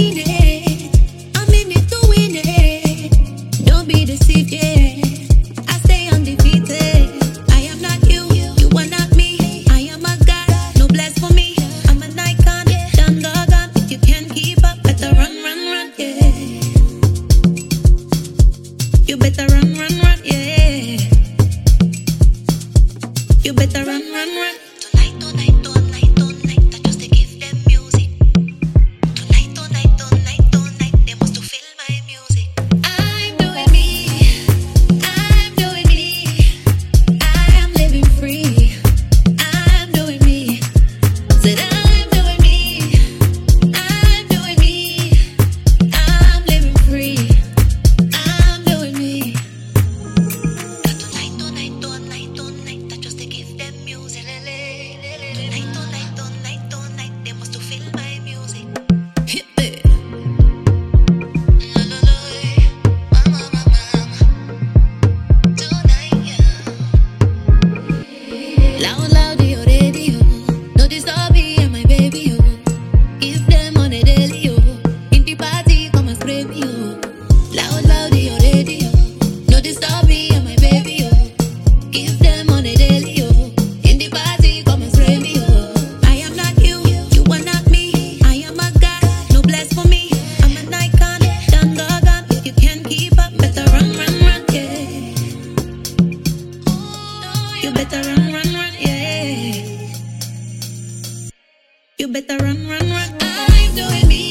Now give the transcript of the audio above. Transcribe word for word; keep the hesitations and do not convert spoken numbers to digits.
mean it. I'm in it to win it. Don't be deceived, yeah. I stay undefeated. I am not you, you are not me. I am a god, no blasphemy. I'm an icon, done gone. You can't keep up, better run, run, run, yeah. You better run, run, run, yeah. You better run, run, run. Tonight, tonight, tonight, tonight, I just to give them music. Tonight, tonight, tonight, tonight, they must to feel my music. I'm doing me, I'm doing me. I am living free. I'm doing me. Said I'm doing me, I'm doing me. I'm living free. I'm doing me. Tonight, tonight, tonight, tonight, I just to give them music. Tonight, tonight, tonight, tonight, they must to feel my music. Hit it. No, no, no, eh. Mama, mama, tonight, yeah. Loud, loud, your radio. No disturb me and my baby, yo. Give them on a daily, yo. In the party, come and spray me, yo. Loud, loud, your radio. No disturb me and my baby, yo. Give them on a daily, yo. In the party, come and spray me, yo. I am not you, you are not me. I am a god, no blasphemy. I'm an icon, done gone. You can't keep up, better run, run, run, yeah. You better run, run, run, yeah. You better run, run, run. I'm doing me.